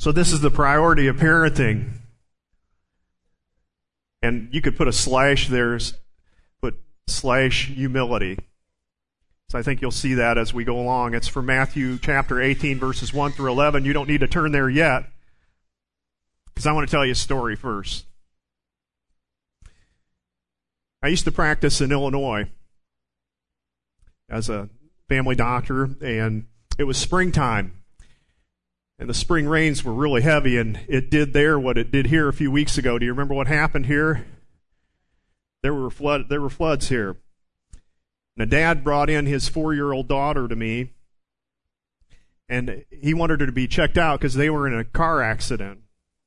So this is the priority of parenting. And you could put a slash there, put slash humility. So I think you'll see that as we go along. It's from Matthew chapter 18, verses 1 through 11. You don't need to turn there yet, because I want to tell you a story first. I used to practice in Illinois as a family doctor, and it was springtime. And the spring rains were really heavy, and it did there what it did here a few weeks ago. Do you remember what happened here? There were floods here. And a dad brought in his 4-year-old daughter to me, and he wanted her to be checked out because they were in a car accident.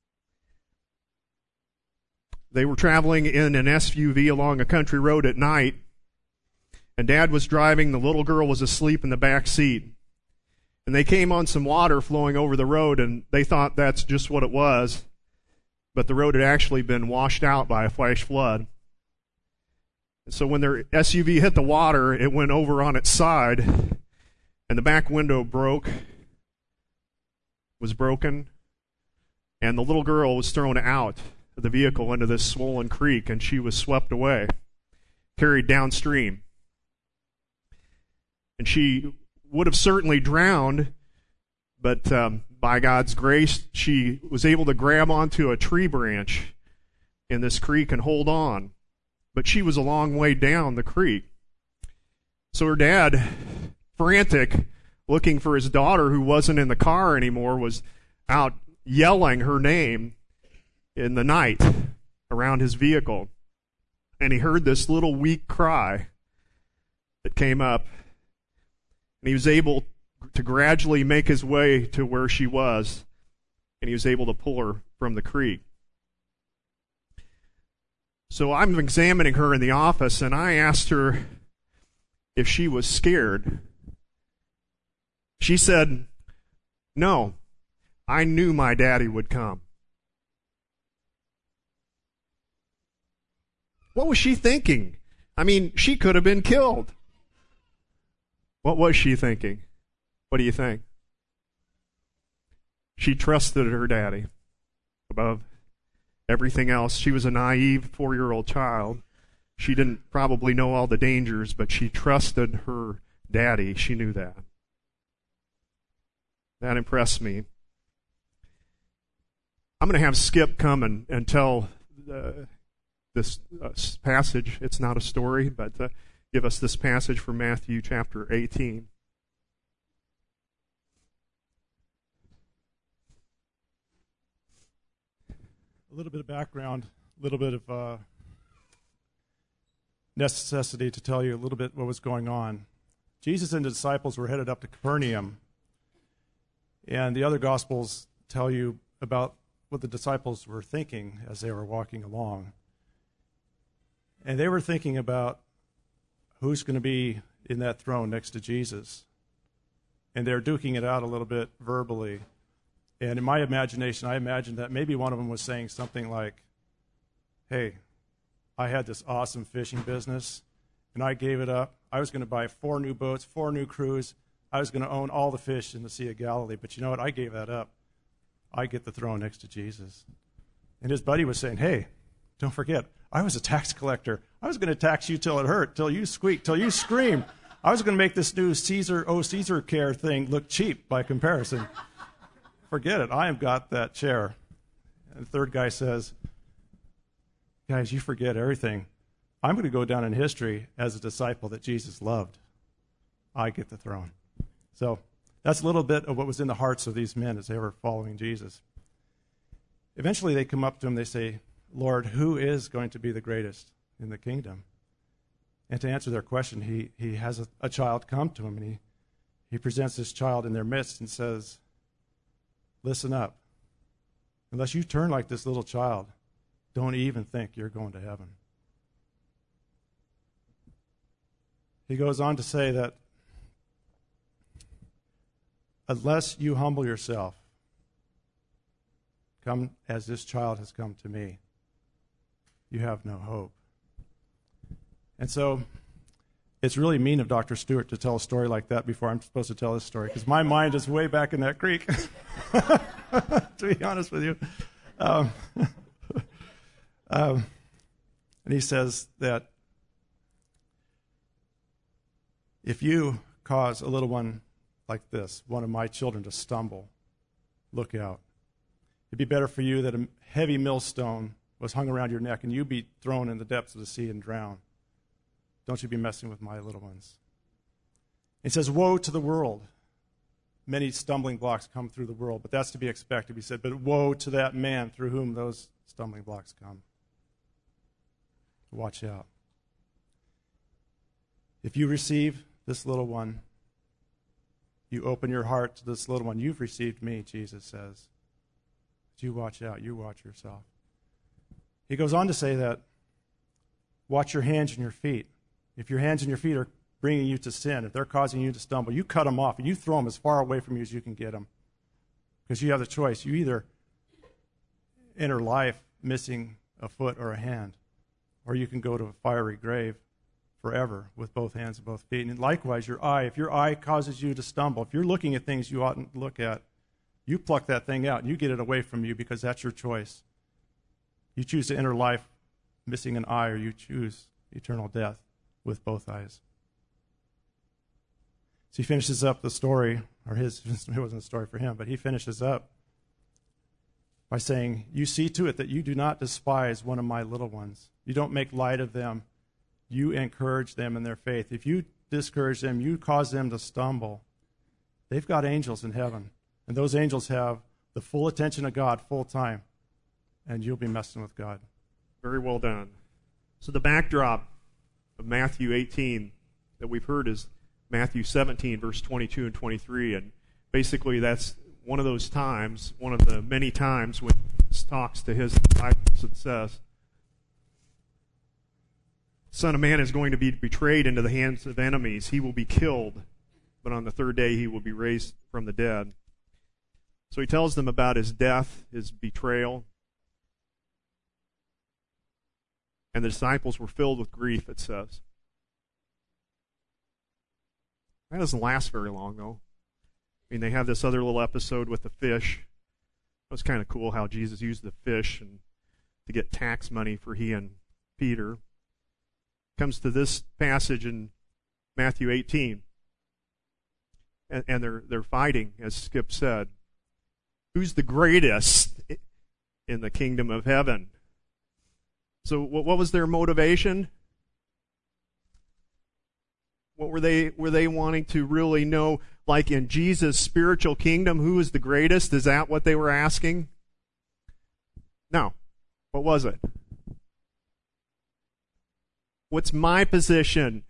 They were traveling in an SUV along a country road at night, and Dad was driving. The little girl was asleep in the back seat. And they came on some water flowing over the road, and they thought that's just what it was. But the road had actually been washed out by a flash flood. And so when their SUV hit the water, it went over on its side, and the back window was broken, and the little girl was thrown out of the vehicle into this swollen creek, and she was swept away, carried downstream. And she would have certainly drowned, but by God's grace, she was able to grab onto a tree branch in this creek and hold on. But she was a long way down the creek. So her dad, frantic, looking for his daughter who wasn't in the car anymore, was out yelling her name in the night around his vehicle. And he heard this little weak cry that came up. And he was able to gradually make his way to where she was, and he was able to pull her from the creek. So I'm examining her in the office, and I asked her if she was scared. She said, "No, I knew my daddy would come." What was she thinking? I mean, she could have been killed. What was she thinking? What do you think? She trusted her daddy above everything else. She was a naive 4-year-old child. She didn't probably know all the dangers, but she trusted her daddy. She knew that. That impressed me. I'm going to have Skip come and tell this passage. It's not a story, but give us this passage from Matthew chapter 18. A little bit of background, a little bit of necessity to tell you a little bit what was going on. Jesus and the disciples were headed up to Capernaum, and the other Gospels tell you about what the disciples were thinking as they were walking along. And they were thinking about who's going to be in that throne next to Jesus. And they're duking it out a little bit verbally. And in my imagination, I imagined that maybe one of them was saying something like, "Hey, I had this awesome fishing business, and I gave it up. I was going to buy 4 new boats, 4 new crews. I was going to own all the fish in the Sea of Galilee. But you know what? I gave that up. I get the throne next to Jesus." And his buddy was saying, "Hey, don't forget, I was a tax collector. I was going to tax you till it hurt, till you squeaked, till you screamed. I was going to make this new Caesar care thing look cheap by comparison. Forget it. I have got that chair." And the third guy says, "Guys, you forget everything. I'm going to go down in history as a disciple that Jesus loved. I get the throne." So that's a little bit of what was in the hearts of these men as they were following Jesus. Eventually they come up to him, they say, "Lord, who is going to be the greatest in the kingdom?" And to answer their question, he has a child come to him, and he presents this child in their midst and says, "Listen up. Unless you turn like this little child, don't even think you're going to heaven." He goes on to say that unless you humble yourself, come as this child has come to me, you have no hope. And so it's really mean of Dr. Stewart to tell a story like that before I'm supposed to tell this story, because my mind is way back in that creek. to be honest with you. And he says that if you cause a little one like this, one of my children, to stumble, look out. It'd be better for you that a heavy millstone was hung around your neck and you be thrown in the depths of the sea and drown. Don't you be messing with my little ones. He says, woe to the world. Many stumbling blocks come through the world, but that's to be expected. He said, but woe to that man through whom those stumbling blocks come. Watch out. If you receive this little one, you open your heart to this little one. You've received me, Jesus says. But you watch out. You watch yourself. He goes on to say that, watch your hands and your feet. If your hands and your feet are bringing you to sin, if they're causing you to stumble, you cut them off and you throw them as far away from you as you can get them. Because you have the choice. You either enter life missing a foot or a hand, or you can go to a fiery grave forever with both hands and both feet. And likewise, your eye, if your eye causes you to stumble, if you're looking at things you oughtn't look at, you pluck that thing out and you get it away from you because that's your choice. You choose to enter life missing an eye, or you choose eternal death with both eyes. So he finishes up the story, or it wasn't a story for him, but he finishes up by saying, you see to it that you do not despise one of my little ones. You don't make light of them. You encourage them in their faith. If you discourage them, you cause them to stumble. They've got angels in heaven, and those angels have the full attention of God full time, and you'll be messing with God. Very well done. So the backdrop of Matthew 18 that we've heard is Matthew 17, verse 22 and 23, and basically that's one of those times, one of the many times when Jesus talks to his disciples and says, Son of Man is going to be betrayed into the hands of enemies. He will be killed, but on the third day he will be raised from the dead. So he tells them about his death, his betrayal. And the disciples were filled with grief, it says. That doesn't last very long, though. I mean, they have this other little episode with the fish. It was kind of cool how Jesus used the fish and to get tax money for he and Peter. Comes to this passage in Matthew 18. And they're fighting, as Skip said. Who's the greatest in the kingdom of heaven? So what was their motivation? What were they wanting to really know? Like in Jesus' spiritual kingdom, who is the greatest? Is that what they were asking? No. What was it? What's my position?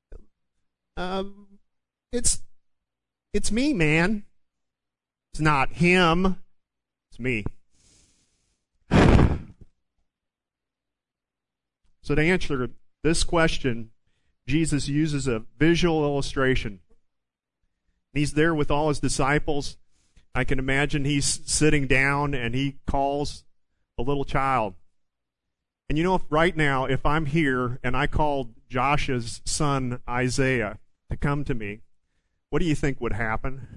It's me, man. It's not him. It's me. So to answer this question, Jesus uses a visual illustration. He's there with all his disciples. I can imagine he's sitting down and he calls a little child. And you know, if right now, if I'm here and I called Josh's son Isaiah to come to me, what do you think would happen?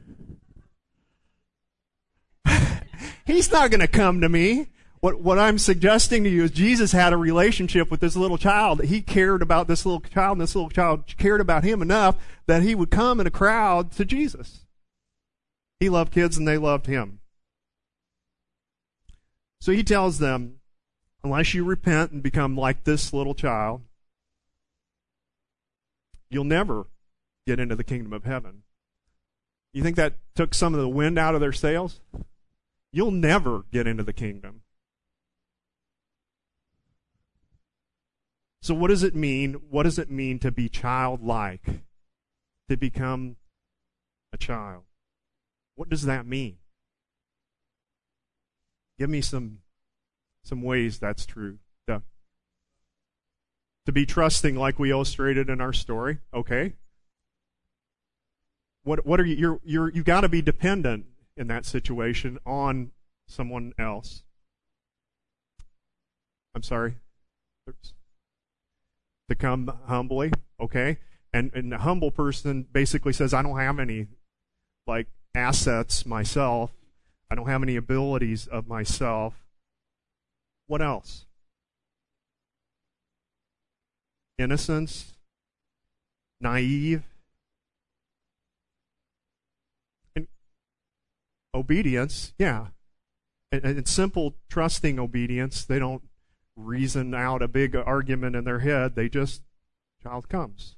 He's not going to come to me. What I'm suggesting to you is Jesus had a relationship with this little child. He cared about this little child, and this little child cared about him enough that he would come in a crowd to Jesus. He loved kids, and they loved him. So he tells them, unless you repent and become like this little child, you'll never get into the kingdom of heaven. You think that took some of the wind out of their sails? You'll never get into the kingdom. So what does it mean? What does it mean to be childlike? To become a child? What does that mean? Give me some ways that's true. To be trusting like we illustrated in our story. Okay. What are you've got to be dependent in that situation on someone else. I'm sorry. To come humbly, okay? And the humble person basically says, I don't have any, assets myself. I don't have any abilities of myself. What else? Innocence, naive, and obedience, yeah. And simple, trusting obedience. They don't reason out a big argument in their head. They just, child comes.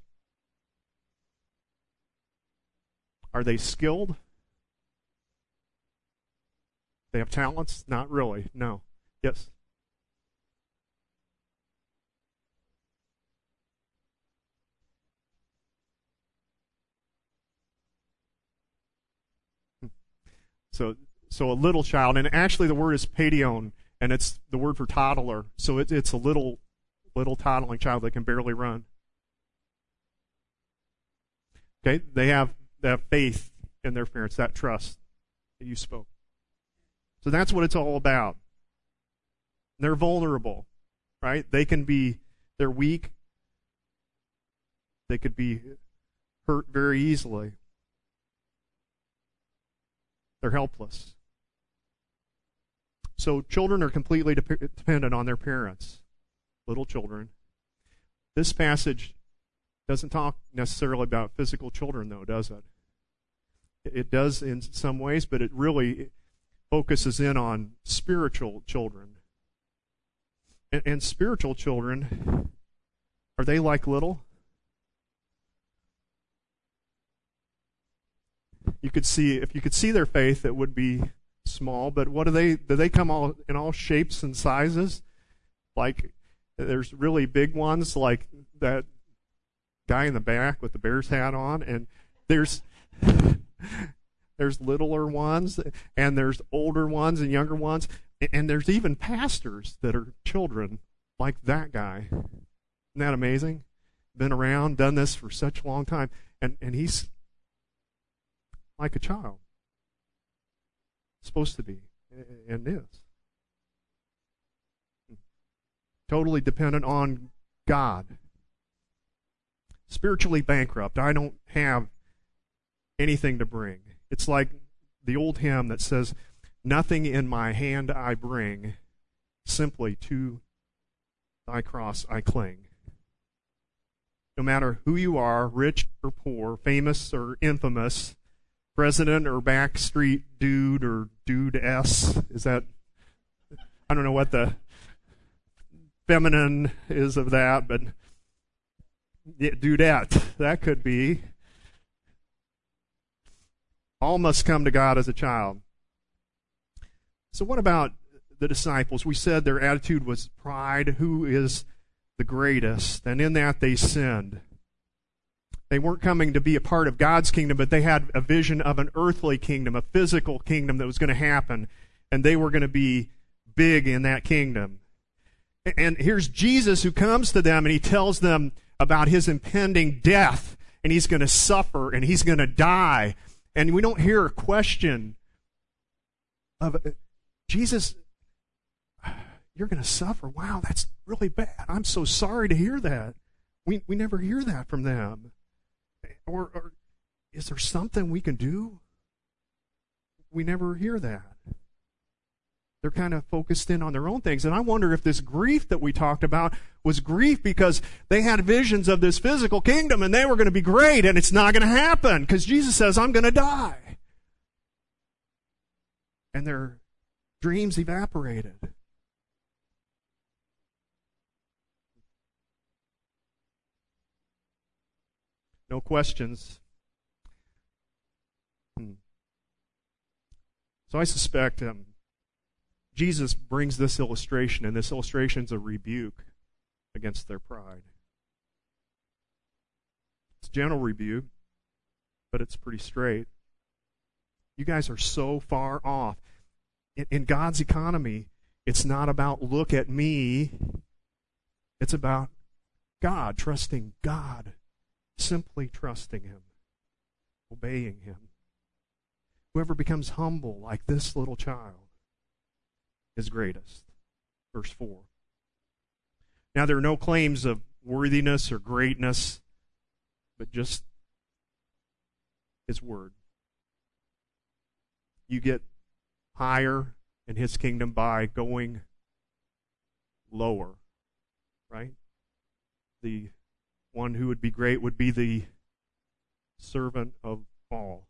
Are they skilled? They have talents? Not really, no. Yes? So a little child, and actually the word is paidion, and it's the word for toddler. So it's a little toddling child that can barely run. Okay, they have faith in their parents, that trust that you spoke. So that's what it's all about. They're vulnerable, right? They're weak. They could be hurt very easily. They're helpless. So children are completely dependent on their parents, little children. This passage doesn't talk necessarily about physical children, though, does it? It does in some ways, but it really focuses in on spiritual children. And spiritual children, are they like little? If you could see their faith, it would be small, but do they come all in all shapes and sizes? Like, there's really big ones, like that guy in the back with the Bears hat on, and there's littler ones, and there's older ones and younger ones, and there's even pastors that are children, like that guy. Isn't that amazing? Been around, done this for such a long time, and he's like a child. Supposed to be, and is. Totally dependent on God. Spiritually bankrupt. I don't have anything to bring. It's like the old hymn that says, "Nothing in my hand I bring, simply to thy cross I cling." No matter who you are, rich or poor, famous or infamous, president or backstreet dude or dude-s, is that, I don't know what the feminine is of that, but yeah, dudette, that could be. All must come to God as a child. So what about the disciples? We said their attitude was pride. Who is the greatest? And in that they sinned. They weren't coming to be a part of God's kingdom, but they had a vision of an earthly kingdom, a physical kingdom that was going to happen, and they were going to be big in that kingdom. And here's Jesus who comes to them, and he tells them about his impending death, and he's going to suffer, and he's going to die. And we don't hear a question of, Jesus, you're going to suffer. Wow, that's really bad. I'm so sorry to hear that. We never hear that from them. Or is there something we can do? We never hear that. They're kind of focused in on their own things. And I wonder if this grief that we talked about was grief because they had visions of this physical kingdom and they were going to be great, and it's not going to happen because Jesus says, I'm going to die. And their dreams evaporated. No questions. So I suspect Jesus brings this illustration, and this illustration is a rebuke against their pride. It's a gentle rebuke, but it's pretty straight. You guys are so far off. In God's economy, it's not about look at me. It's about God, trusting God. Simply trusting him, obeying him. Whoever becomes humble like this little child is greatest. Verse 4. Now there are no claims of worthiness or greatness, but just his word. You get higher in his kingdom by going lower, right? The one who would be great would be the servant of all.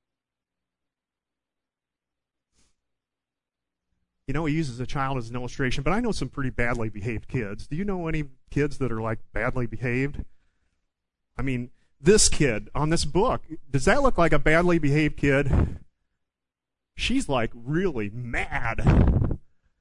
You know, he uses a child as an illustration, but I know some pretty badly behaved kids. Do you know any kids that are like badly behaved? I mean, this kid on this book, does that look like a badly behaved kid? She's like really mad.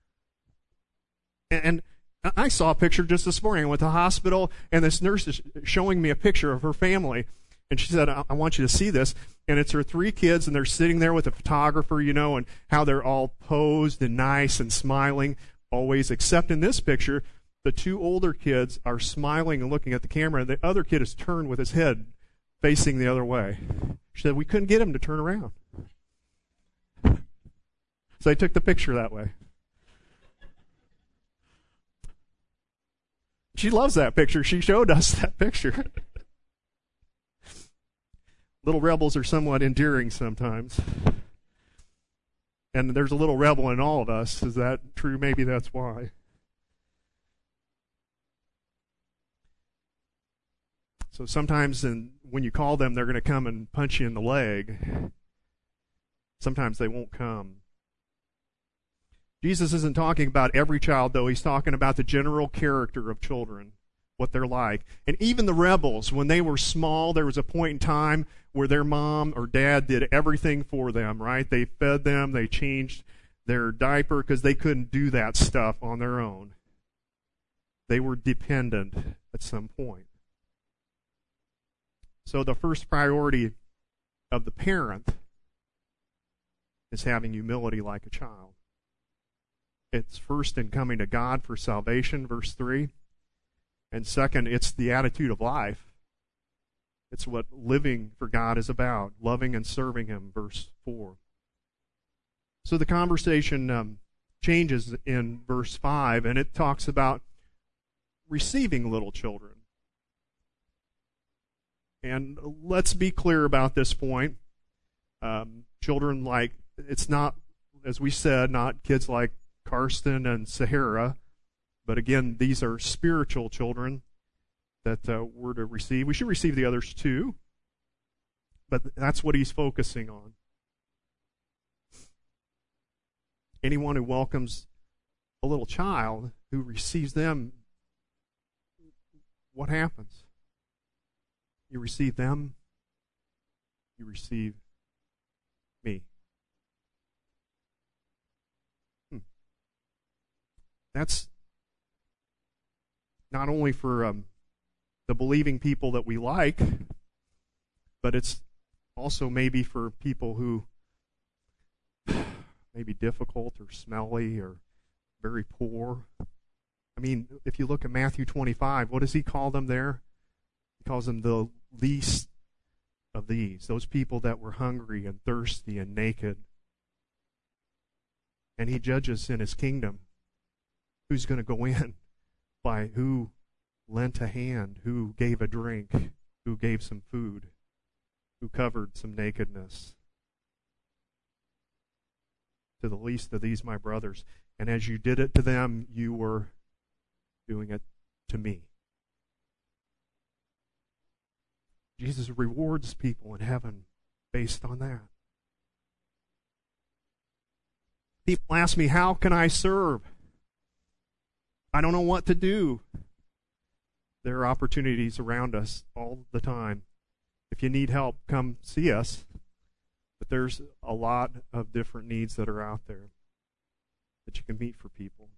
And I saw a picture just this morning. I went to the hospital, and this nurse is showing me a picture of her family. And she said, I want you to see this. And it's her 3 kids, and they're sitting there with a photographer, you know, and how they're all posed and nice and smiling always, except in this picture, the 2 older kids are smiling and looking at the camera, and the other kid is turned with his head facing the other way. She said, we couldn't get him to turn around. So I took the picture that way. She loves that picture. She showed us that picture. Little rebels are somewhat endearing sometimes. And there's a little rebel in all of us. Is that true? Maybe that's why. So sometimes when you call them, they're going to come and punch you in the leg. Sometimes they won't come. Jesus isn't talking about every child, though. He's talking about the general character of children, what they're like. And even the rebels, when they were small, there was a point in time where their mom or dad did everything for them, right? They fed them, they changed their diaper because they couldn't do that stuff on their own. They were dependent at some point. So the first priority of the parent is having humility like a child. It's first in coming to God for salvation, verse 3. And second, it's the attitude of life. It's what living for God is about, loving and serving Him, verse 4. So the conversation changes in verse 5, and it talks about receiving little children. And let's be clear about this point. Children like, it's not, as we said, not kids like Karsten and Sahara, but again, these are spiritual children that we're to receive. We should receive the others too, but that's what he's focusing on. Anyone who welcomes a little child, who receives them, what happens? You receive them, you receive me. That's not only for the believing people that we like, but it's also maybe for people who may be difficult or smelly or very poor. I mean, if you look at Matthew 25, what does he call them there? He calls them the least of these, those people that were hungry and thirsty and naked. And he judges in his kingdom who's going to go in by who lent a hand, who gave a drink, who gave some food, who covered some nakedness. To the least of these, my brothers. And as you did it to them, you were doing it to me. Jesus rewards people in heaven based on that. People ask me, how can I serve? I don't know what to do. There are opportunities around us all the time. If you need help, come see us. But there's a lot of different needs that are out there that you can meet for people.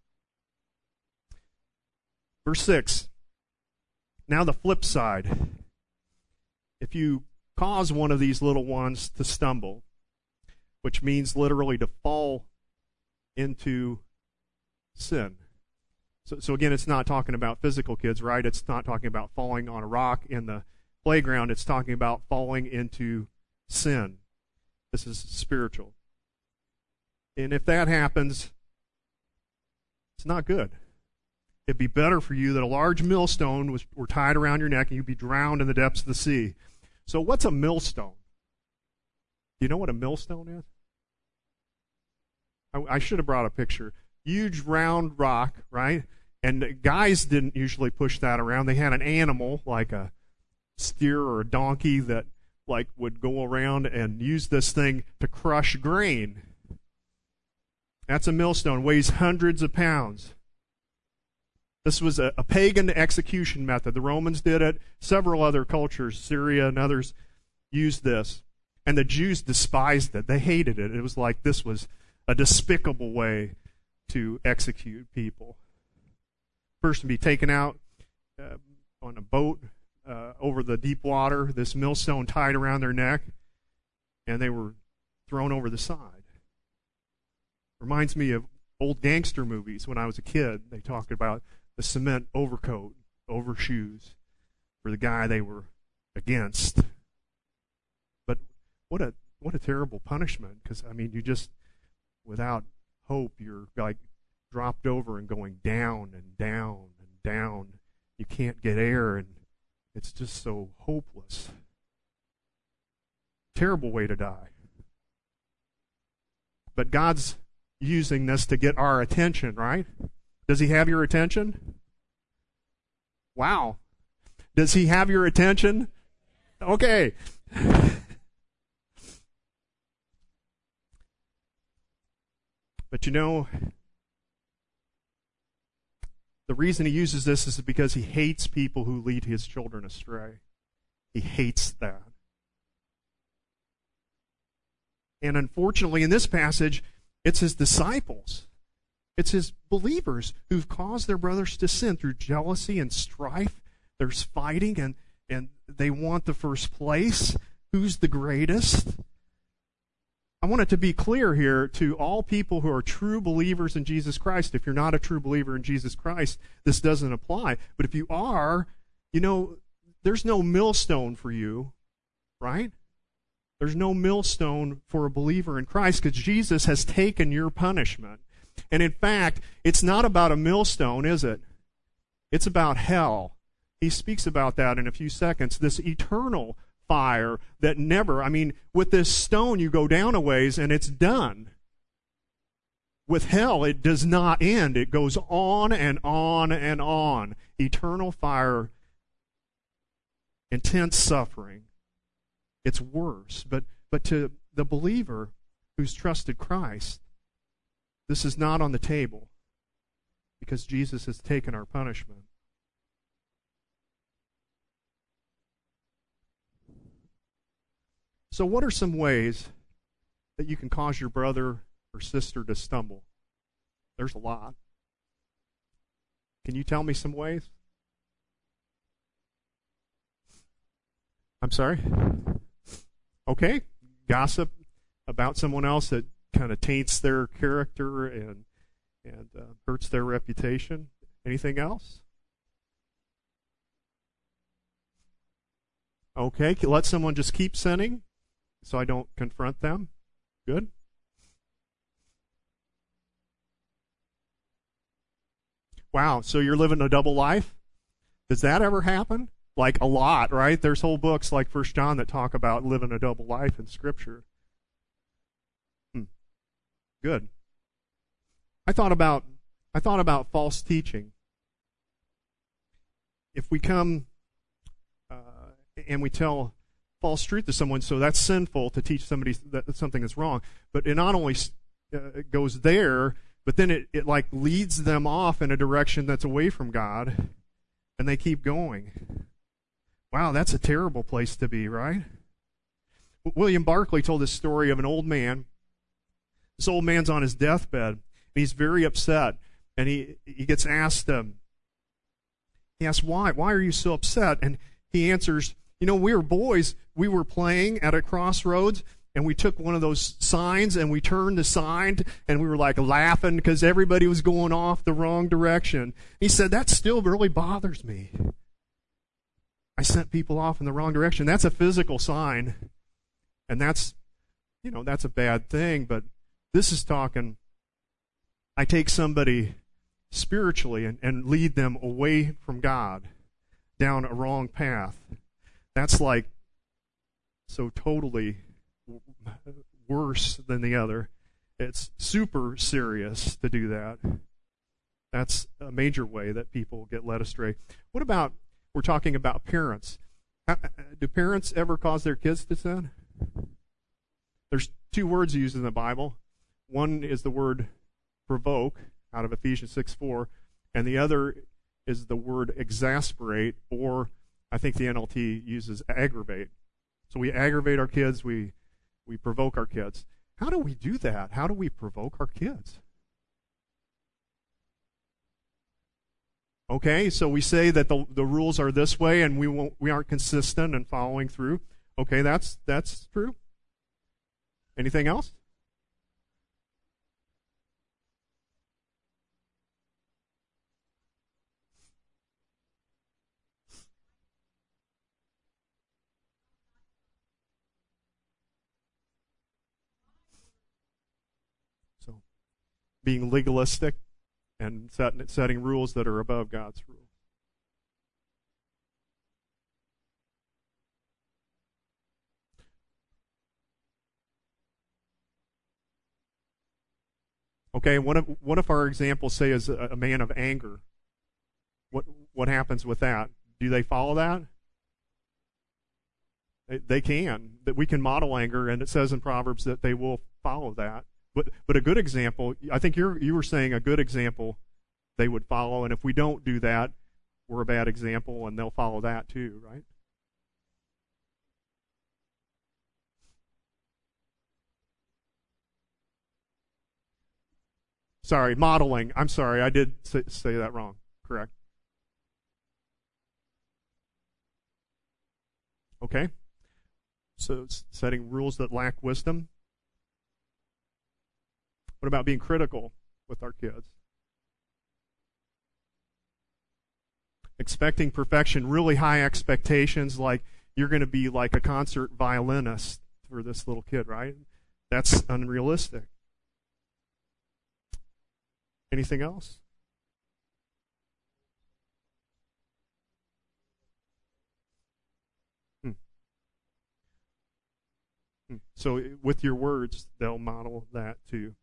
Verse 6. Now the flip side. If you cause one of these little ones to stumble, which means literally to fall into sin. So again, it's not talking about physical kids, right? It's not talking about falling on a rock in the playground. It's talking about falling into sin. This is spiritual. And if that happens, it's not good. It'd be better for you that a large millstone were tied around your neck and you'd be drowned in the depths of the sea. So what's a millstone? Do you know what a millstone is? I should have brought a picture. Huge round rock, right? And guys didn't usually push that around. They had an animal, like a steer or a donkey, that like would go around and use this thing to crush grain. That's a millstone, weighs hundreds of pounds. This was a pagan execution method. The Romans did it. Several other cultures, Syria and others, used this. And the Jews despised it. They hated it. It was like this was a despicable way to execute people. Person be taken out on a boat over the deep water, this millstone tied around their neck, and they were thrown over the side. Reminds me of old gangster movies when I was a kid. They talked about the cement overcoat over shoes for the guy they were against. But what a terrible punishment, because I mean, you just, without hope, you're like dropped over and going down and down and down. You can't get air, and it's just so hopeless. Terrible way to die. But God's using this to get our attention, right? Does He have your attention? Wow. Does He have your attention? Okay. But you know, the reason He uses this is because He hates people who lead His children astray. He hates that. And unfortunately, in this passage, it's His disciples. It's His believers who've caused their brothers to sin through jealousy and strife. There's fighting, and they want the first place. Who's the greatest? I want it to be clear here to all people who are true believers in Jesus Christ. If you're not a true believer in Jesus Christ, this doesn't apply. But if you are, you know, there's no millstone for you, right? There's no millstone for a believer in Christ because Jesus has taken your punishment. And in fact, it's not about a millstone, is it? It's about hell. He speaks about that in a few seconds. This eternal fire that never, I mean, with this stone you go down a ways and it's done. With hell, it does not end. It goes on and on and on. Eternal fire, intense suffering. It's worse. But to the believer who's trusted Christ, this is not on the table because Jesus has taken our punishment. So what are some ways that you can cause your brother or sister to stumble? There's a lot. Can you tell me some ways? I'm sorry? Okay. Gossip about someone else that kind of taints their character and hurts their reputation. Anything else? Okay. Let someone just keep sinning so I don't confront them. Good. Wow, so you're living a double life? Does that ever happen? Like a lot, right? There's whole books like 1 John that talk about living a double life in Scripture. Good. I thought about false teaching. If we come and we tell false truth to someone, so that's sinful to teach somebody that something is wrong. But it not only goes there, but then it like leads them off in a direction that's away from God, and they keep going. Wow, that's a terrible place to be, right? William Barclay told this story of an old man. This old man's on his deathbed, and he's very upset. And he gets asked, he asks, why are you so upset? And he answers, you know, we were boys. We were playing at a crossroads, and we took one of those signs, and we turned the sign, and we were like laughing because everybody was going off the wrong direction. He said, that still really bothers me. I sent people off in the wrong direction. That's a physical sign, and that's a bad thing, but this is talking, I take somebody spiritually and lead them away from God down a wrong path. That's like so totally worse than the other. It's super serious to do that. That's a major way that people get led astray. What about, we're talking about parents. Do parents ever cause their kids to sin? There's two words used in the Bible. One is the word provoke, out of Ephesians 6:4, and the other is the word exasperate, or I think the NLT uses aggravate. So we aggravate our kids, we provoke our kids. How do we do that? How do we provoke our kids? Okay, so we say that the rules are this way, and we aren't consistent in following through. Okay, that's true. Anything else? So, being legalistic and setting rules that are above God's rule. Okay, what if our example, say, is a man of anger? What happens with that? Do they follow that? They can. That we can model anger, and it says in Proverbs that they will follow that. But a good example, I think you were saying a good example they would follow, and if we don't do that, we're a bad example, and they'll follow that too, right? Sorry, modeling. I'm sorry, I did say that wrong. Correct. Okay. So setting rules that lack wisdom. What about being critical with our kids? Expecting perfection, really high expectations, like you're going to be like a concert violinist for this little kid, right? That's unrealistic. Anything else? So with your words, they'll model that too.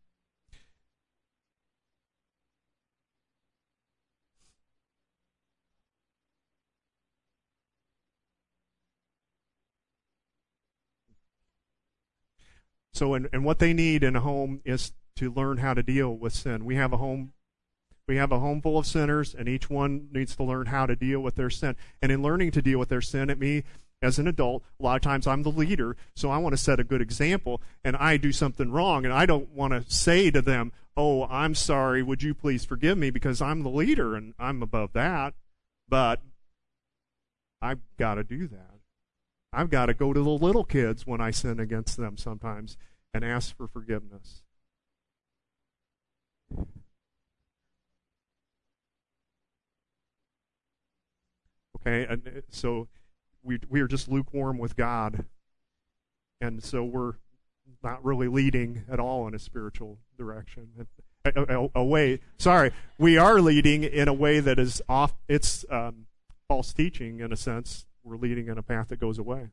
So, and what they need in a home is to learn how to deal with sin. We have a home full of sinners, and each one needs to learn how to deal with their sin. And in learning to deal with their sin, as an adult, a lot of times I'm the leader, so I want to set a good example, and I do something wrong, and I don't want to say to them, "Oh, I'm sorry, would you please forgive me," because I'm the leader and I'm above that. But I've got to do that. I've got to go to the little kids when I sin against them sometimes and ask for forgiveness. Okay, and so we are just lukewarm with God, and so we're not really leading at all in a spiritual direction. We are leading in a way that is off. It's false teaching in a sense. We're leading in a path that goes away.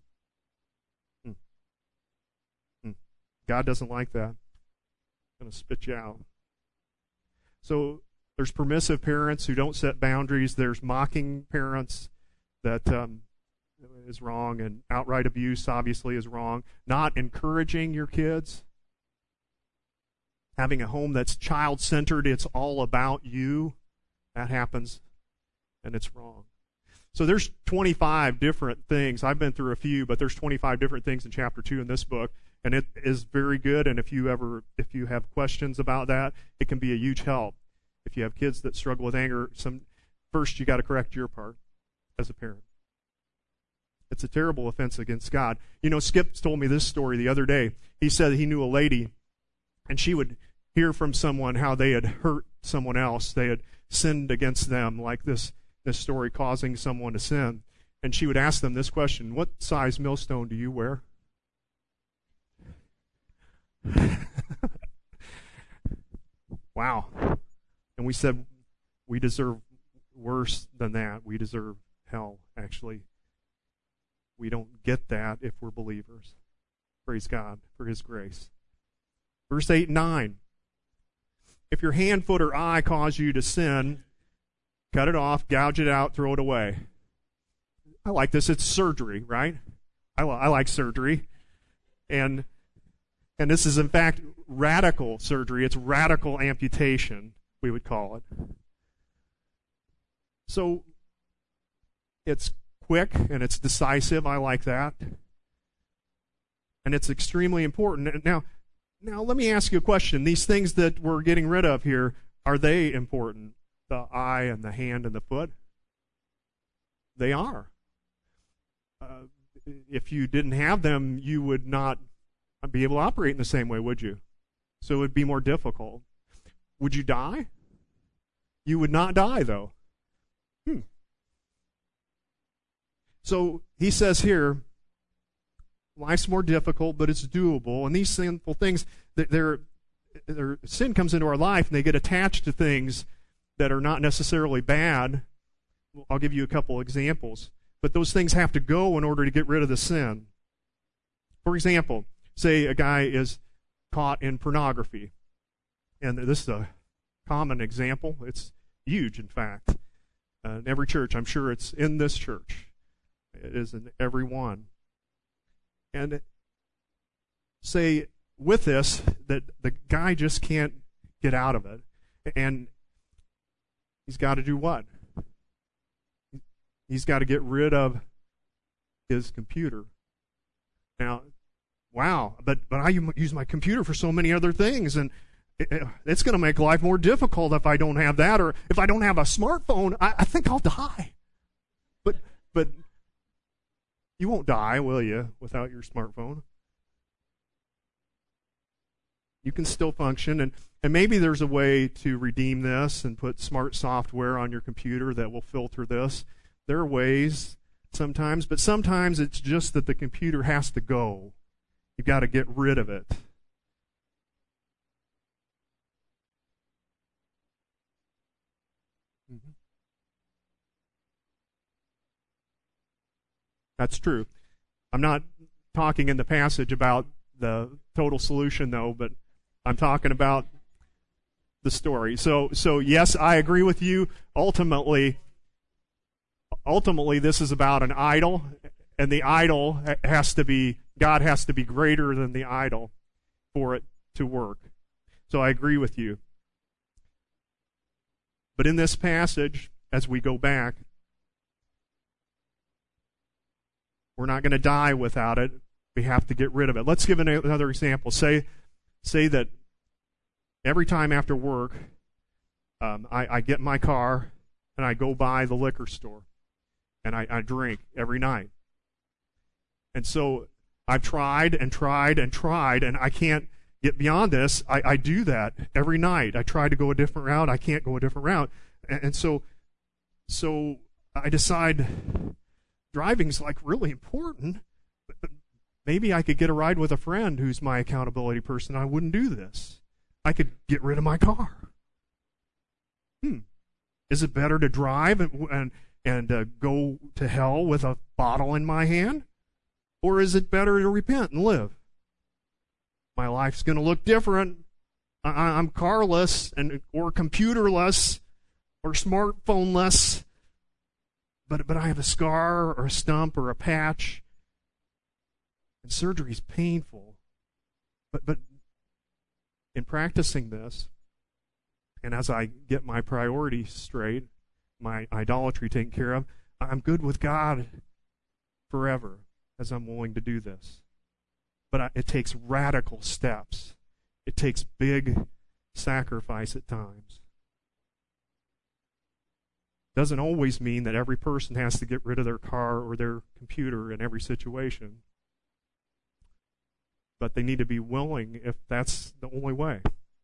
God doesn't like that. He's going to spit you out. So there's permissive parents who don't set boundaries. There's mocking parents that is wrong, and outright abuse obviously is wrong. Not encouraging your kids. Having a home that's child-centered, it's all about you. That happens, and it's wrong. So there's 25 different things. I've been through a few, but there's 25 different things in chapter 2 in this book, and it is very good. And if you have questions about that, it can be a huge help. If you have kids that struggle with anger, first you got to correct your part as a parent. It's a terrible offense against God. Skip told me this story the other day. He said he knew a lady, and she would hear from someone how they had hurt someone else. They had sinned against them, like this story causing someone to sin. And she would ask them this question: what size millstone do you wear? Wow. And we said we deserve worse than that. We deserve hell, actually. We don't get that if we're believers. Praise God for His grace. Verse 8 and 9. If your hand, foot, or eye cause you to sin, cut it off, gouge it out, throw it away. I like this. It's surgery, right? I like surgery. And this is, in fact, radical surgery. It's radical amputation, we would call it. So it's quick and it's decisive. I like that. And it's extremely important. Now let me ask you a question. These things that we're getting rid of here, are they important? The eye and the hand and the foot? They are. If you didn't have them, you would not be able to operate in the same way, would you? So it would be more difficult. Would you die? You would not die, though. So he says here, life's more difficult, but it's doable. And these sinful things, their sin comes into our life, and they get attached to things that are not necessarily bad. I'll give you a couple examples. But those things have to go in order to get rid of the sin. For example, say a guy is caught in pornography. And this is a common example. It's huge, in fact. In every church. I'm sure it's in this church. It is in every one. And say with this that the guy just can't get out of it. And he's got to do what? He's got to get rid of his computer. Now, wow, but I use my computer for so many other things, and it's going to make life more difficult if I don't have that, or if I don't have a smartphone, I think I'll die. But you won't die, will you, without your smartphone? You can still function, and maybe there's a way to redeem this and put smart software on your computer that will filter this. There are ways sometimes, but sometimes it's just that the computer has to go. You've got to get rid of it. That's true. I'm not talking in the passage about the total solution, though, but I'm talking about the story. So yes, I agree with you. Ultimately, this is about an idol, and the idol has to be, God has to be greater than the idol for it to work. So I agree with you. But in this passage, as we go back, we're not going to die without it. We have to get rid of it. Let's give another example. Say that every time after work, I get in my car and I go by the liquor store. And I drink every night. And so I've tried and tried and tried, and I can't get beyond this. I do that every night. I try to go a different route. I can't go a different route. And so I decide driving's like really important. But maybe I could get a ride with a friend who's my accountability person. I wouldn't do this. I could get rid of my car. Is it better to drive and go to hell with a bottle in my hand? Or is it better to repent and live? My life's going to look different. I'm carless or computerless or smartphone-less, but I have a scar or a stump or a patch. And surgery's painful. But in practicing this, and as I get my priorities straight, my idolatry taken care of, I'm good with God forever as I'm willing to do this. But it takes radical steps. It takes big sacrifice at times. Doesn't always mean that every person has to get rid of their car or their computer in every situation. But they need to be willing if that's the only way.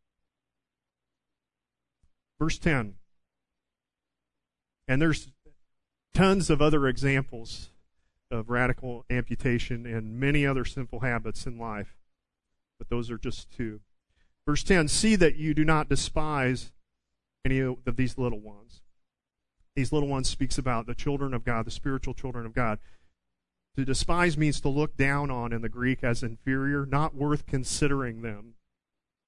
Verse 10. And there's tons of other examples of radical amputation and many other sinful habits in life. But those are just two. Verse 10, see that you do not despise any of these little ones. These little ones speaks about the children of God, the spiritual children of God. To despise means to look down on in the Greek as inferior, not worth considering them.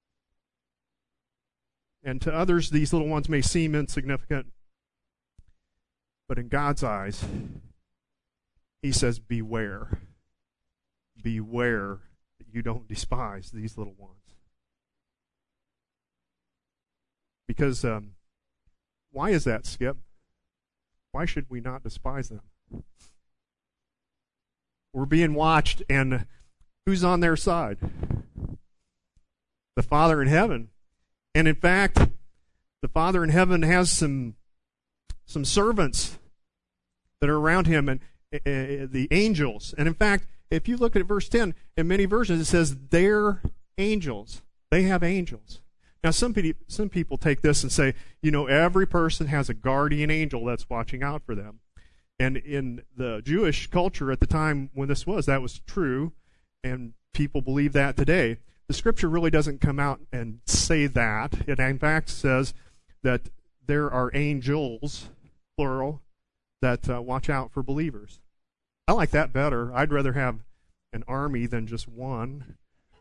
And to others, these little ones may seem insignificant. But in God's eyes, he says, beware. Beware that you don't despise these little ones. Because why is that, Skip? Why should we not despise them? We're being watched, and who's on their side? The Father in heaven. And in fact, the Father in heaven has some servants that are around him, and the angels. And in fact, if you look at verse 10, in many versions it says they're angels. They have angels. Now, some people take this and say, every person has a guardian angel that's watching out for them. And in the Jewish culture at the time when this was, that was true, and people believe that today. The Scripture really doesn't come out and say that. It, in fact, says that there are angels, plural, that watch out for believers. I like that better. I'd rather have an army than just one.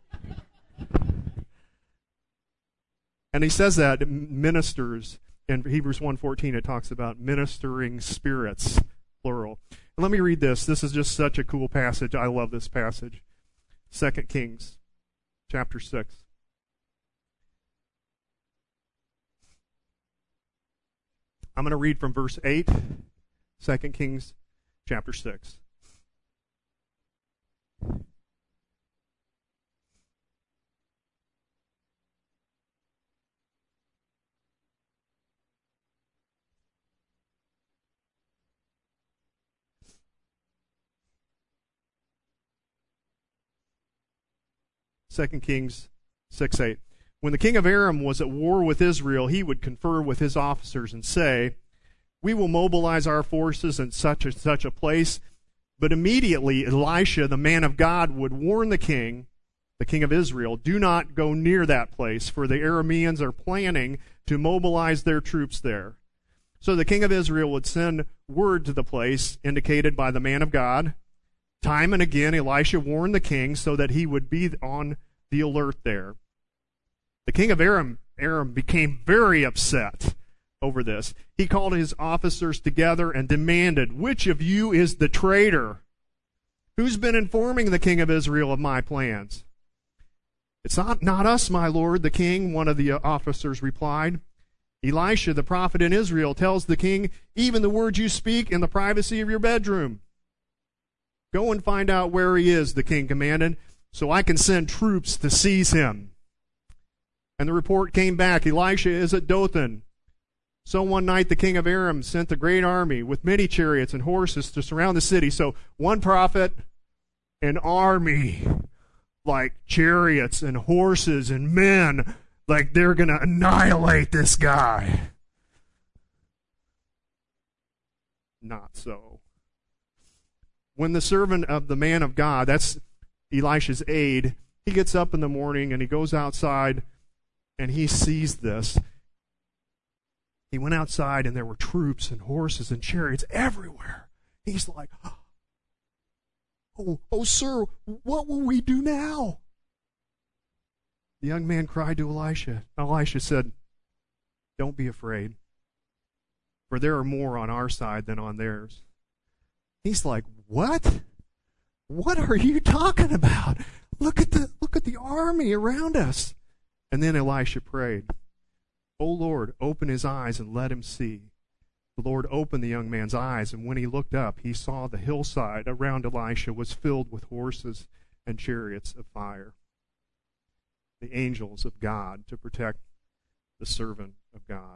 And he says that ministers, in Hebrews 1:14 it talks about ministering spirits, plural. And let me read this. This is just such a cool passage. I love this passage. 2 Kings chapter 6. I'm going to read from verse 8, 2 Kings chapter 6. Second Kings 6:8. When the king of Aram was at war with Israel, he would confer with his officers and say, "We will mobilize our forces in such and such a place." But immediately Elisha, the man of God, would warn the king of Israel, "Do not go near that place, for the Arameans are planning to mobilize their troops there." So the king of Israel would send word to the place indicated by the man of God. Time and again, Elisha warned the king so that he would be on the alert there. The king of Aram became very upset over this. He called his officers together and demanded, "Which of you is the traitor? Who's been informing the king of Israel of my plans?" "It's not us, my lord, the king," one of the officers replied. "Elisha, the prophet in Israel, tells the king even the words you speak in the privacy of your bedroom." "Go and find out where he is," the king commanded, "so I can send troops to seize him." And the report came back, "Elisha is at Dothan." So one night the king of Aram sent a great army with many chariots and horses to surround the city. So one prophet, an army, like chariots and horses and men, like they're going to annihilate this guy. Not so. When the servant of the man of God, that's Elisha's aide, he gets up in the morning and he goes outside and he sees this. He went outside and there were troops and horses and chariots everywhere. He's like, oh, sir, what will we do now?" The young man cried to Elisha. Elisha said, "Don't be afraid, for there are more on our side than on theirs." He's like, "What? What are you talking about? Look at the army around us." And then Elisha prayed, "O Lord, open his eyes and let him see." The Lord opened the young man's eyes, and when he looked up, he saw the hillside around Elisha was filled with horses and chariots of fire. The angels of God to protect the servant of God.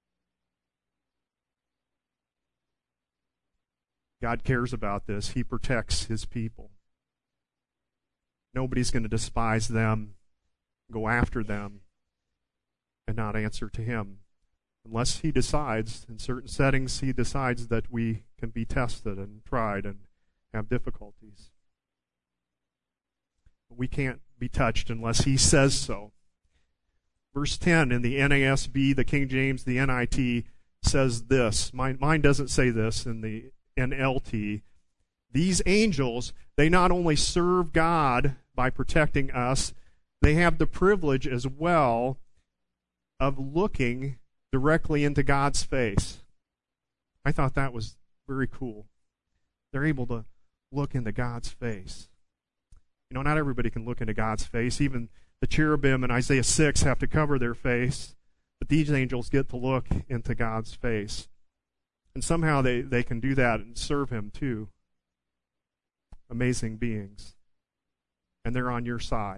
God cares about this. He protects his people. Nobody's going to despise them, go after them, and not answer to him. Unless he decides, in certain settings, he decides that we can be tested and tried and have difficulties. We can't be touched unless he says so. Verse 10 in the NASB, the King James, the NIT, says this. Mine doesn't say this in the NLT. These angels, they not only serve God by protecting us, they have the privilege as well of looking directly into God's face. I thought that was very cool. They're able to look into God's face. You know, not everybody can look into God's face. Even the cherubim in Isaiah 6 have to cover their face, but these angels get to look into God's face. And somehow they can do that and serve Him too. Amazing beings. And they're on your side.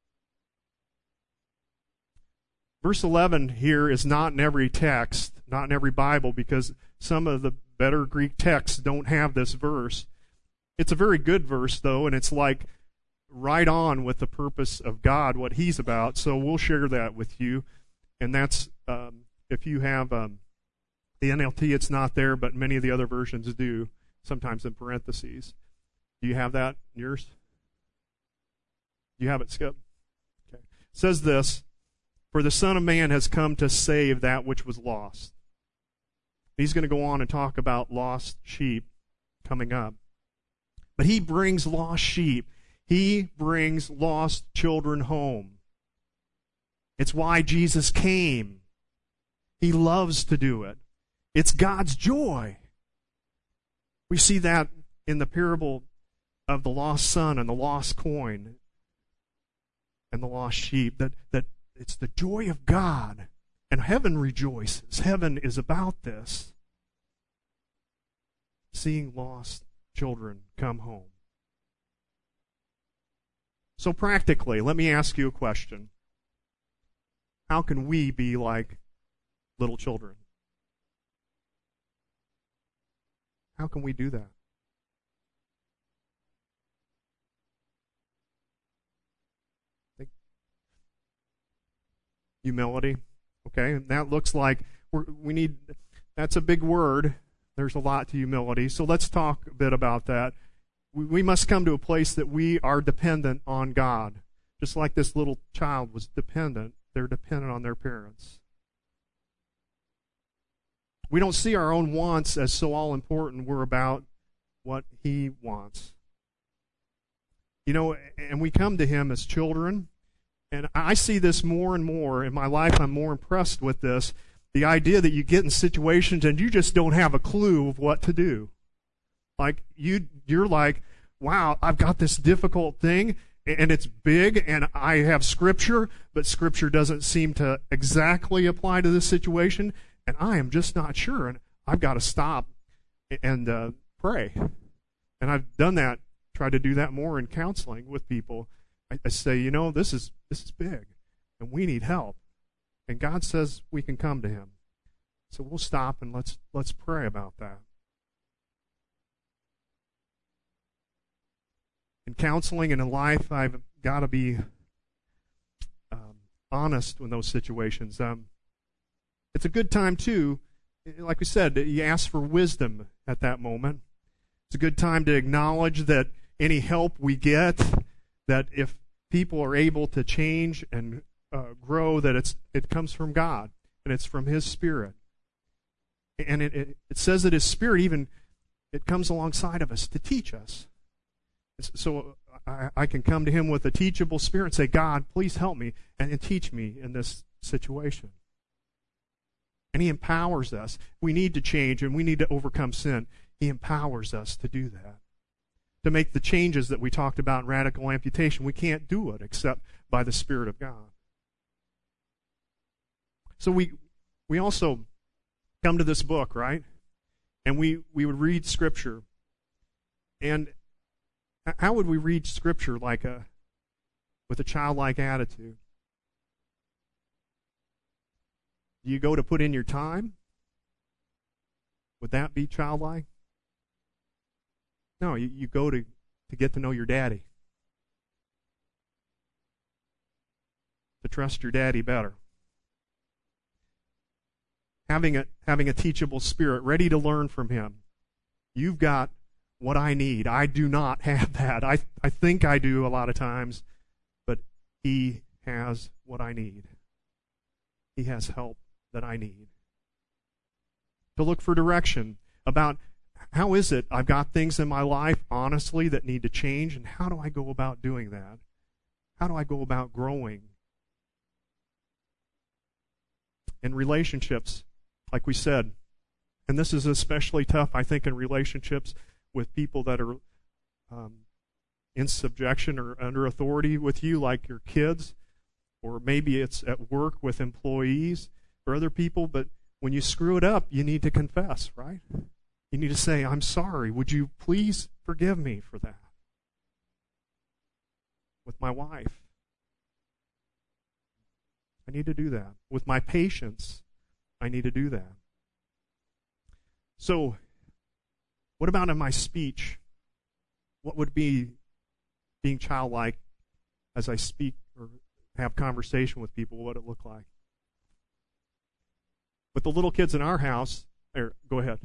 Verse 11 here is not in every text, not in every Bible, because some of the better Greek texts don't have this verse. It's a very good verse, though, and it's like right on with the purpose of God, what He's about. So we'll share that with you. And that's, if you have the NLT, it's not there, but many of the other versions do, sometimes in parentheses. Do you have that in yours? Do you have it, Skip? Okay. It says this, "For the Son of Man has come to save that which was lost." He's going to go on and talk about lost sheep coming up. But He brings lost sheep. He brings lost children home. It's why Jesus came. He loves to do it. It's God's joy. We see that in the parable of the lost son and the lost coin and the lost sheep, that it's the joy of God. And heaven rejoices. Heaven is about this. Seeing lost children come home. So practically, let me ask you a question. How can we be like little children? How can we do that? Humility. Okay, and that looks like that's a big word. There's a lot to humility. So let's talk a bit about that. We must come to a place that we are dependent on God. Just like this little child was dependent. They're dependent on their parents. We don't see our own wants as so all important. We're about what He wants. You know, and we come to Him as children. And I see this more and more in my life. I'm more impressed with this. The idea that you get in situations and you just don't have a clue of what to do. Like, you're like, wow, I've got this difficult thing, and it's big, and I have Scripture, but Scripture doesn't seem to exactly apply to this situation, and I am just not sure, and I've got to stop and pray. And I've done that, tried to do that more in counseling with people. I say, you know, this is big, and we need help. And God says we can come to Him. So we'll stop and let's pray about that. In counseling and in life, I've got to be honest in those situations. It's a good time, too, like we said, you ask for wisdom at that moment. It's a good time to acknowledge that any help we get, that if people are able to change and grow, that it comes from God, and it's from His Spirit. And it says that His Spirit even, it comes alongside of us to teach us. So I can come to Him with a teachable spirit and say, God, please help me and teach me in this situation. And He empowers us. We need to change and we need to overcome sin. He empowers us to do that. To make the changes that we talked about in radical amputation. We can't do it except by the Spirit of God. So we also come to this book, right? And we would read Scripture. And how would we read Scripture with a childlike attitude? Do you go to put in your time? Would that be childlike? No, you go to get to know your daddy. To trust your daddy better. Having a teachable spirit, ready to learn from Him. You've got what I need. I do not have that. I think I do a lot of times, but He has what I need. He has help that I need. To look for direction about how is it I've got things in my life, honestly, that need to change, and how do I go about doing that? How do I go about growing? in relationships, like we said. And this is especially tough, I think, in relationships with people that are in subjection or under authority with you, like your kids, or maybe it's at work with employees or other people. But when you screw it up, you need to confess, right? You need to say, I'm sorry. Would you please forgive me for that? With my wife, I need to do that. With my patients, I need to do that. So, what about in my speech? What would be being childlike as I speak or have conversation with people? What would it look like? With the little kids in our house, go ahead.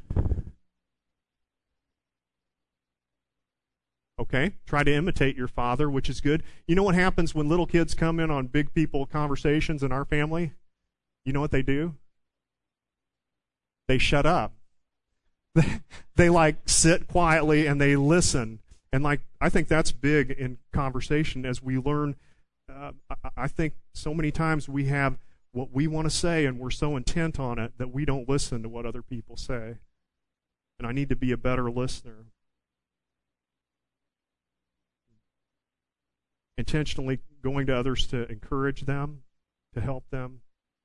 Okay, try to imitate your father, which is good. You know what happens when little kids come in on big people conversations in our family? You know what they do? They shut up. They sit quietly and they listen. And I think that's big in conversation as we learn. I think so many times we have what we want to say and we're so intent on it that we don't listen to what other people say. And I need to be a better listener. Intentionally going to others to encourage them, to help them.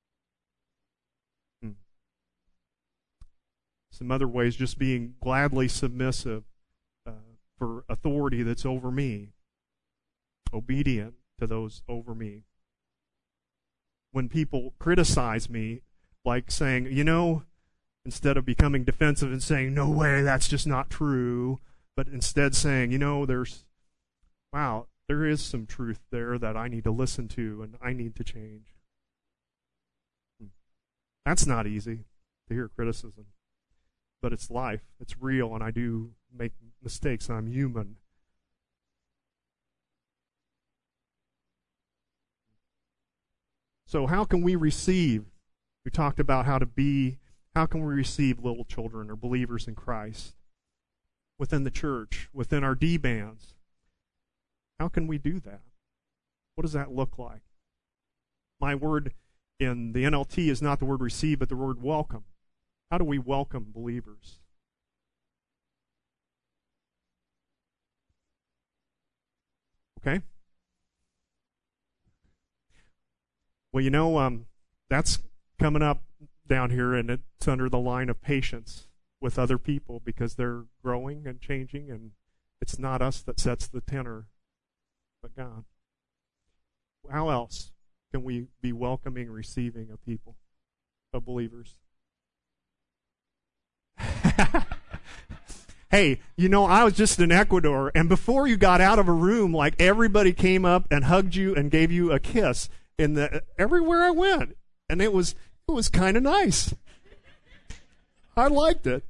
Some other ways, just being gladly submissive for authority that's over me, obedient to those over me. When people criticize me, like saying, instead of becoming defensive and saying, no way, that's just not true, but instead saying, there is some truth there that I need to listen to and I need to change. That's not easy to hear criticism. But it's life. It's real, and I do make mistakes. I'm human. So how can we receive? We talked about how can we receive little children or believers in Christ within the church, within our D bands? How can we do that? What does that look like? My word in the NLT is not the word receive, but the word welcome. How do we welcome believers? Okay? Well, that's coming up down here, and it's under the line of patience with other people because they're growing and changing, and it's not us that sets the tenor, but God. How else can we be welcoming, receiving of people, of believers? Hey, I was just in Ecuador, and before you got out of a room, everybody came up and hugged you and gave you a kiss everywhere I went, and it was kind of nice. I liked it.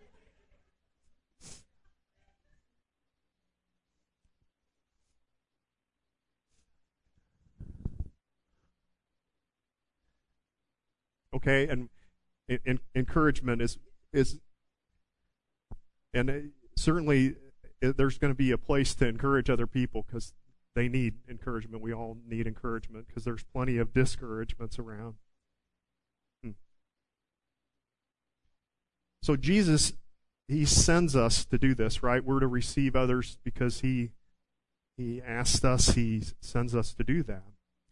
Okay, and encouragement is and certainly there's going to be a place to encourage other people because they need encouragement. We all need encouragement because there's plenty of discouragements around. So Jesus, he sends us to do this, right? We're to receive others because he asked us, he sends us to do that.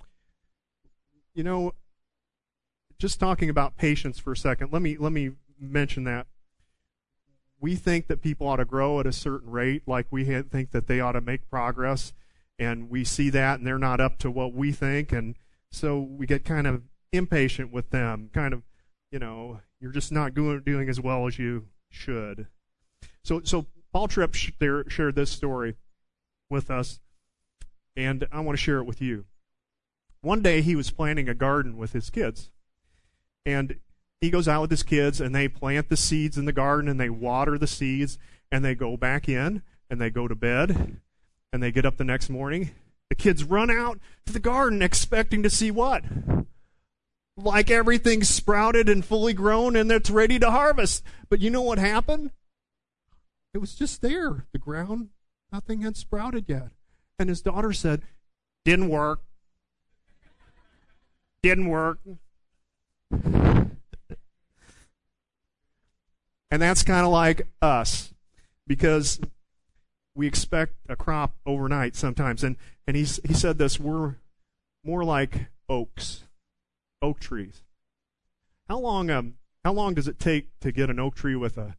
Just talking about patience for a second, let me mention that. We think that people ought to grow at a certain rate, like we think that they ought to make progress, and we see that, and they're not up to what we think, and so we get kind of impatient with them, kind of, you're just not doing as well as you should. So Paul Tripp shared this story with us, and I want to share it with you. One day he was planting a garden with his kids, and he goes out with his kids, and they plant the seeds in the garden, and they water the seeds, and they go back in, and they go to bed, and they get up the next morning. The kids run out to the garden expecting to see what? Like everything's sprouted and fully grown, and it's ready to harvest. But you know what happened? It was just there. The ground, nothing had sprouted yet. And his daughter said, "Didn't work. Didn't work." And that's kind of like us, because we expect a crop overnight sometimes. And he said this, we're more like oaks, oak trees. How long does it take to get an oak tree with a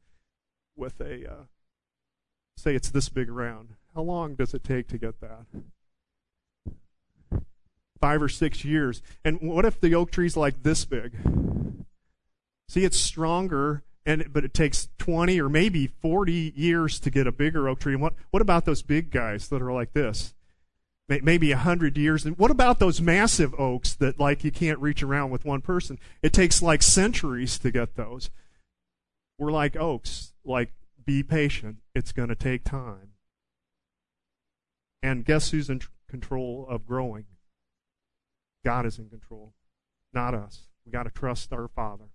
say it's this big around? How long does it take to get that? 5 or 6 years. And what if the oak tree's like this big? See, it's stronger, but it takes 20 or maybe 40 years to get a bigger oak tree. And what about those big guys that are like this? Maybe 100 years. And what about those massive oaks that like you can't reach around with one person? It takes like centuries to get those. We're like oaks. Like, be patient. It's going to take time. And guess who's in control of growing? God is in control, not us. We got to trust our Father.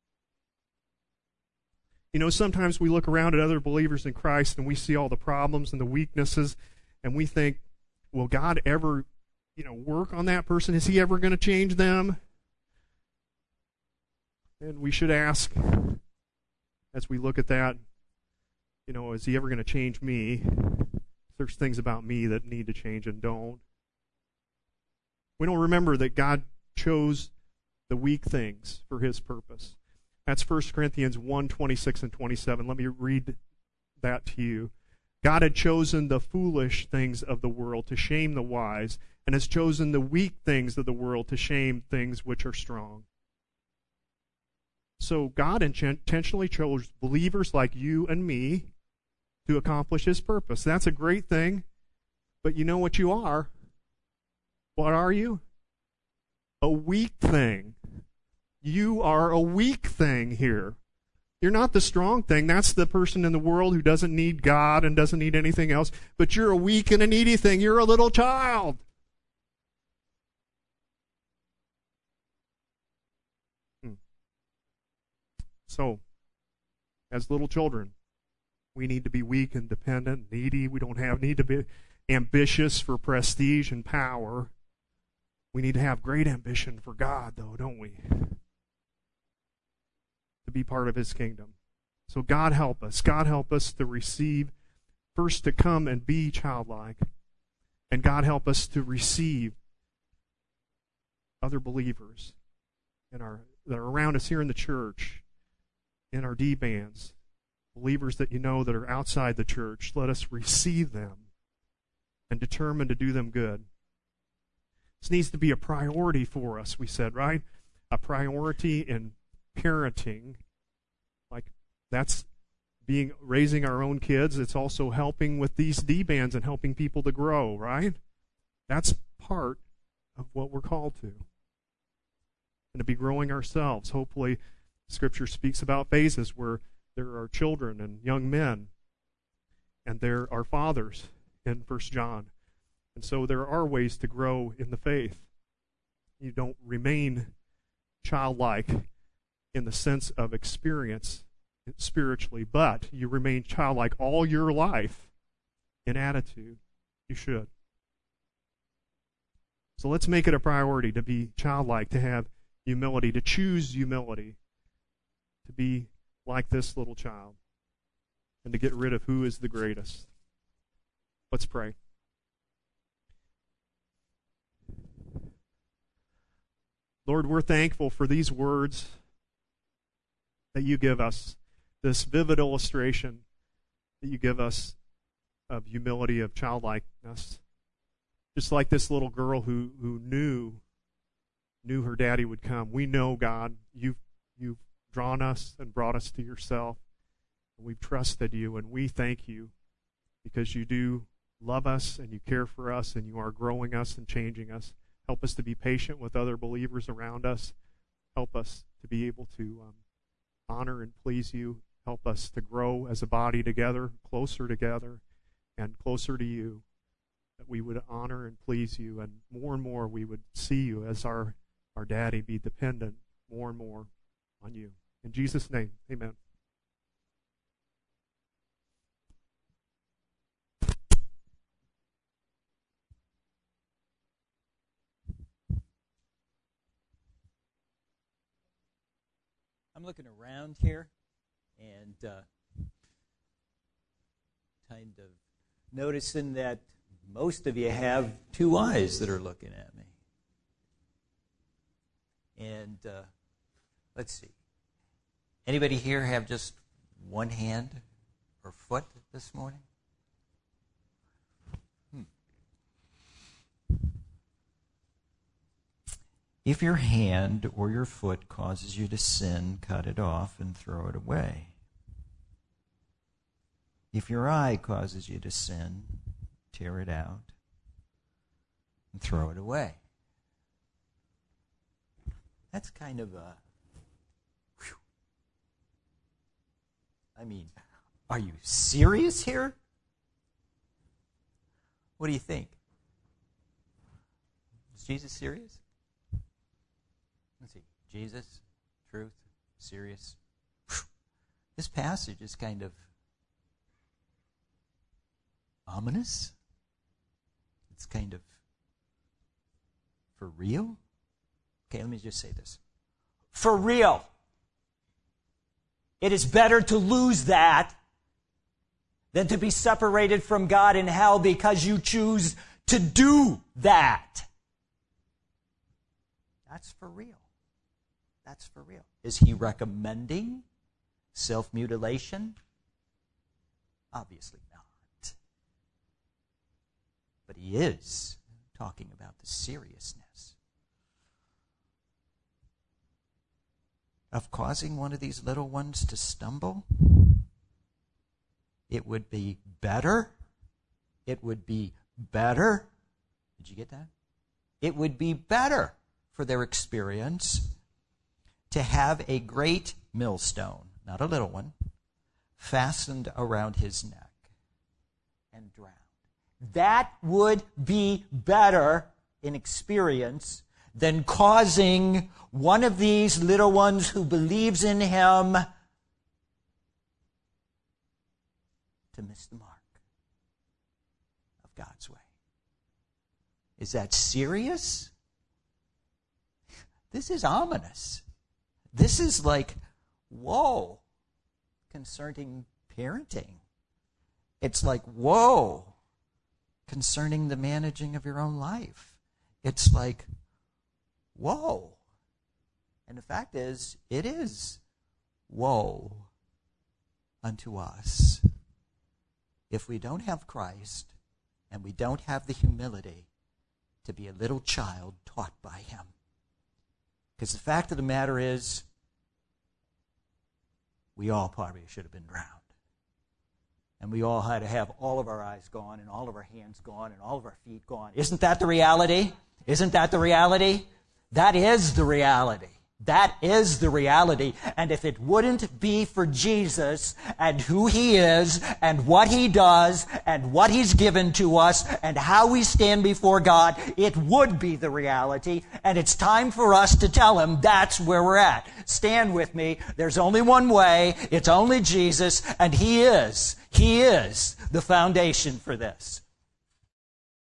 You know, sometimes we look around at other believers in Christ and we see all the problems and the weaknesses, and we think, will God ever, work on that person? Is he ever going to change them? And we should ask, as we look at that, is he ever going to change me? There's things about me that need to change and don't. We don't remember that God chose the weak things for his purpose. That's 1 Corinthians 1:26 and 27. Let me read that to you. God had chosen the foolish things of the world to shame the wise, and has chosen the weak things of the world to shame things which are strong. So God intentionally chose believers like you and me to accomplish his purpose. That's a great thing, but you know what you are? What are you? A weak thing. You are a weak thing here. You're not the strong thing. That's the person in the world who doesn't need God and doesn't need anything else. But you're a weak and a needy thing. You're a little child. So, as little children, we need to be weak and dependent, needy. We don't need to be ambitious for prestige and power. We need to have great ambition for God, though, don't we? To be part of his kingdom. So God help us. God help us to receive, first to come and be childlike. And God help us to receive other believers that are around us here in the church, in our D bands, believers that you know that are outside the church. Let us receive them and determine to do them good. This needs to be a priority for us, we said, right? A priority in parenting. Like, that's raising our own kids. It's also helping with these D bands and helping people to grow, right? That's part of what we're called to. And to be growing ourselves. Hopefully, Scripture speaks about phases where there are children and young men, and there are fathers in 1 John. And so there are ways to grow in the faith. You don't remain childlike in the sense of experience spiritually, but you remain childlike all your life in attitude. You should. So let's make it a priority to be childlike, to have humility, to choose humility, to be like this little child, and to get rid of who is the greatest. Let's pray. Lord, we're thankful for these words that you give us, this vivid illustration that you give us of humility, of childlikeness. Just like this little girl who knew her daddy would come. We know, God, you've drawn us and brought us to yourself. And we've trusted you, and we thank you because you do love us and you care for us and you are growing us and changing us. Help us to be patient with other believers around us. Help us to be able to honor and please you. Help us to grow as a body together, closer together, and closer to you, that we would honor and please you, and more we would see you as our daddy, be dependent more and more on you. In Jesus' name, amen. looking around here and kind of noticing that most of you have two eyes that are looking at me. And let's see. Anybody here have just one hand or foot this morning? If your hand or your foot causes you to sin, cut it off and throw it away. If your eye causes you to sin, tear it out and throw it away. That's kind of a... Whew. I mean, are you serious here? What do you think? Is Jesus serious? Let's see. Jesus, truth, serious. Whew. This passage is kind of ominous. It's kind of for real. Okay, let me just say this. For real. It is better to lose that than to be separated from God in hell because you choose to do that. That's for real. That's for real. Is he recommending self-mutilation? Obviously not. But he is talking about the seriousness of causing one of these little ones to stumble. It would be better. It would be better. Did you get that? It would be better for their experience to have a great millstone, not a little one, fastened around his neck and drowned. That would be better in experience than causing one of these little ones who believes in him to miss the mark of God's way. Is that serious? This is ominous. This is like, whoa, concerning parenting. It's like, whoa, concerning the managing of your own life. It's like, whoa. And the fact is, it is woe unto us if we don't have Christ and we don't have the humility to be a little child taught by him. Because the fact of the matter is, we all probably should have been drowned. And we all had to have all of our eyes gone and all of our hands gone and all of our feet gone. Isn't that the reality? Isn't that the reality? That is the reality. That is the reality. And if it wouldn't be for Jesus and who he is and what he does and what he's given to us and how we stand before God, it would be the reality. And it's time for us to tell him that's where we're at. Stand with me. There's only one way. It's only Jesus. And he is the foundation for this.